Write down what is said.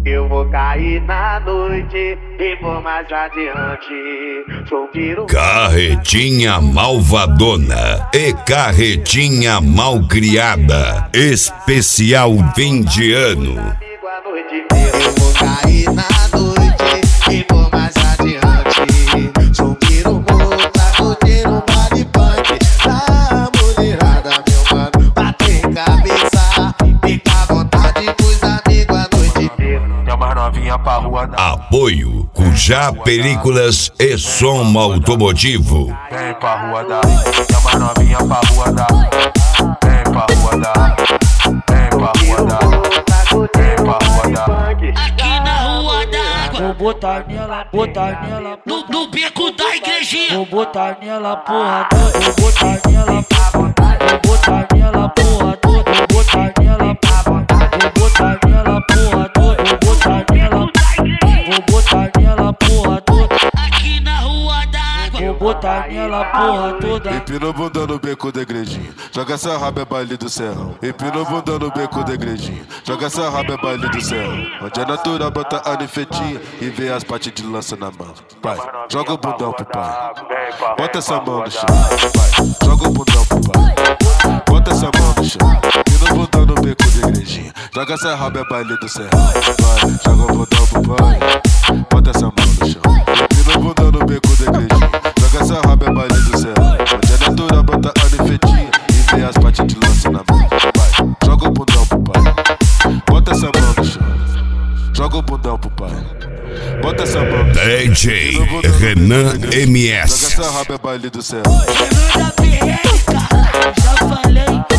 Eu vou cair na noite e vou mais adiante. Sou piro. Carretinha malvadona e carretinha malcriada. Especial fim de ano. Eu vou cair na noite e vou mais adiante. Sou piro, tacoteiro, vale punk. Da mulherada, meu mano, bater cabeça. Fica à vontade pros amigos a noite inteira. Chama novinha pra rua da. Apoio Cujá Películas e Som Automotivo. Vem pra rua da. Chama novinha pra rua da. Vem pra rua da. Vem pra rua da. Vem pra rua da. Aqui na rua d'água, vou botar nela, no beco da igrejinha. vou botar nela, porra toda, vou botar nela, vou botar nela, porra toda, vou botar nela, vou botar nela, porra toda, vou botar nela, vou botar nela, porra toda, Aqui na rua d'água, vou botar nela, porra toda. Empina o bunda no beco da igrejinha, joga essa raba é baile do serrão. Empina o bunda no beco da igrejinha, joga essa raba é baile do serrão. Onde é natural, bota a nifetinha e vê as partes de lança na mão. Vai, joga o bundão pro pai, bota essa mão no chão. Vai, joga o bundão pro pai, bota essa mão no chão. Empina o bundão no beco da igrejinha, joga essa raba é baile do serrão. Vai, joga o bundão pro pai, bota essa mão no chão. Empina o bundão no beco da igrejinha, joga essa raba é baile do serrão. Onde é natural, bota a nifetinha e vê as partes de lança na mão. Vai, joga o bundão pro pai, bota essa mão no chão. Joga o bundão pro pai, bota essa mão no chão. DJ Renan MS. Joga essa raba é baile do céu. Chegando da BR, cara, já falei.